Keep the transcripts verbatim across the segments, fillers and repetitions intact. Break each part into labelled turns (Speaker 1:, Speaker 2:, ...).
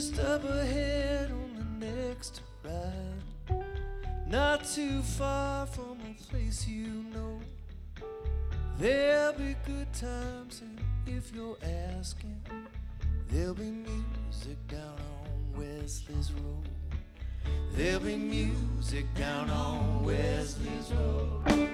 Speaker 1: Just up ahead on the next ride, not too far from a place you know. There'll be good times, and if you're asking, there'll be music down on Wesley's Road. There'll be music down on Wesley's Road.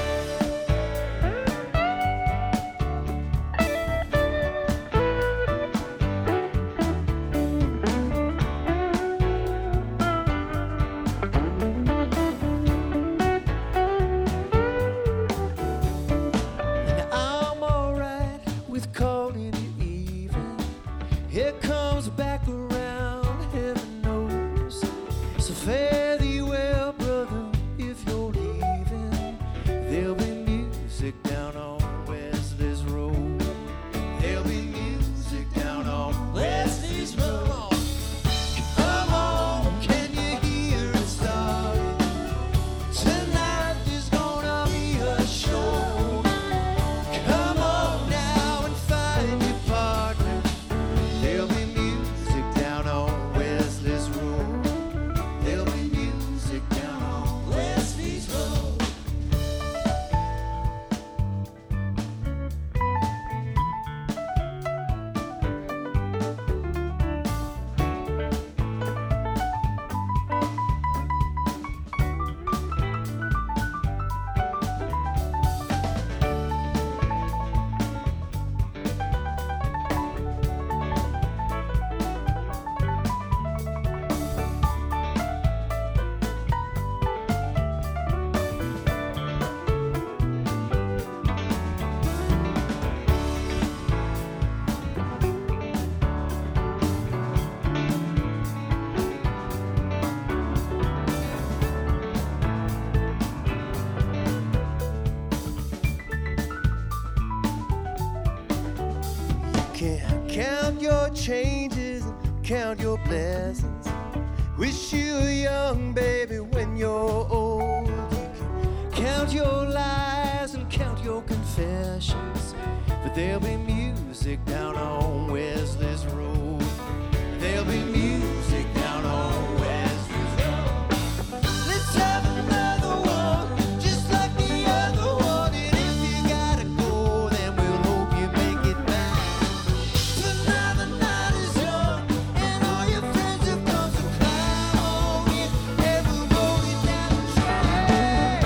Speaker 1: Changes and count your blessings. Wish you were young, baby, when you're old. You can count your lies and count your confessions, but there'll be music down on Wesley's Road. There'll be music down on Wesley's Road. Let's have another one, just like the other one. And if you gotta go, then we'll hope you make it back. Tonight the night is young, and all your friends have come to climb on you, and we'll roll it down the track.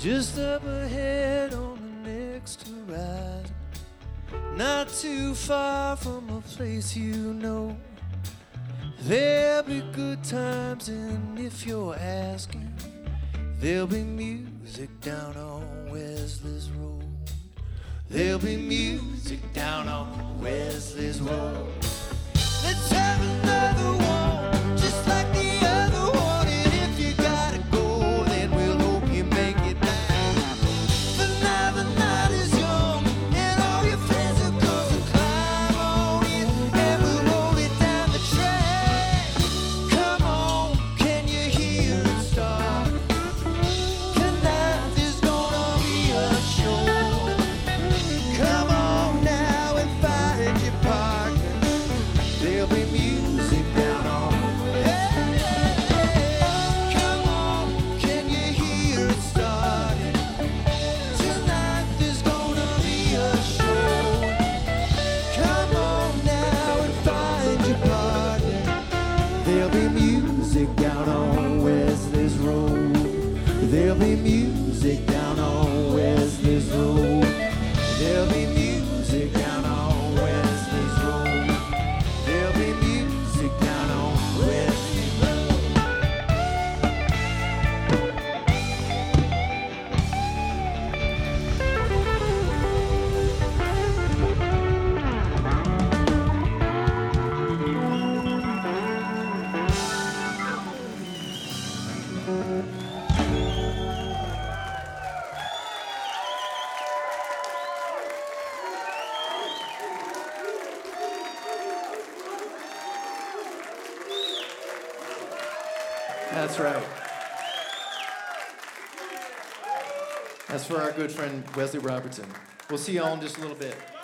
Speaker 1: just up ahead on the next horizon, not too far from a place you know. There'll be good times, and if you're asking, there'll be music down on Wesley's Road. There'll be music down on Wesley's Road. Let's have another one, just like the other one. And if you gotta go, then we'll hope you make it back. For now the night is young, and all your friends are gonna climb on in, and we'll roll it down the track. Come on, can you hear it start? Tonight there's gonna be a show. Come on now and find your partner. There'll be music down on. Hey, hey, hey. Come on, can you hear it starting? Tonight there's gonna be a show. Come on now and find your partner. There'll be music down on Wesley's Road. There'll be music down on Wesley's Road. There'll be music down on Wesley's Road. There'll be music down on Wesley's Road. That's right. That's for our good friend Wesley Robertson. We'll see y'all in just a little bit.